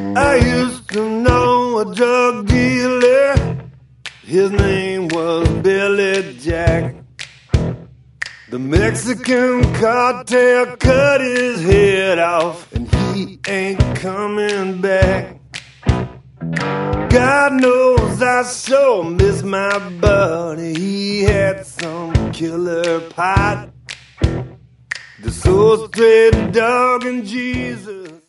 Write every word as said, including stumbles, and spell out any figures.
I used to know a drug dealer. His name was Billy Jack. The Mexican cartel cut his head off, and he ain't coming back. God knows I sure miss my buddy. He had some killer pot. The soul straight dog and Jesus.